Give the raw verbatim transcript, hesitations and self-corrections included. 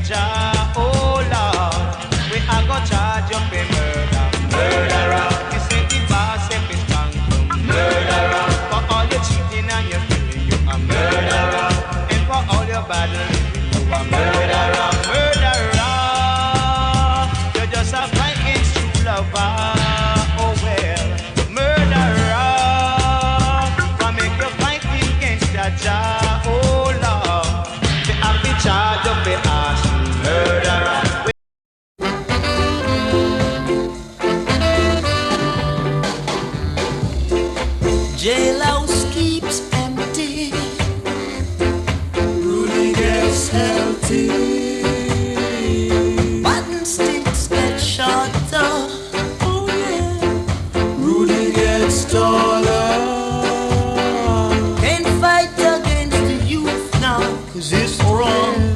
Jah, oh Lord, we are gonna charge you for murder, murderer. You say the boss if it's wrong to murderer. For all your cheating and your stealing, you a murderer. And for all your bad living, you a murderer, murderer. You're just a fight against true lover, oh well, murderer. Why make you fight against that Jah, oh Lord? They have the charge of the arson, murderer. Jailhouse keeps empty, Rudy gets healthy, button sticks get shorter, oh yeah, Rudy gets taller. Can't fight against the youth now, cause it's wrong.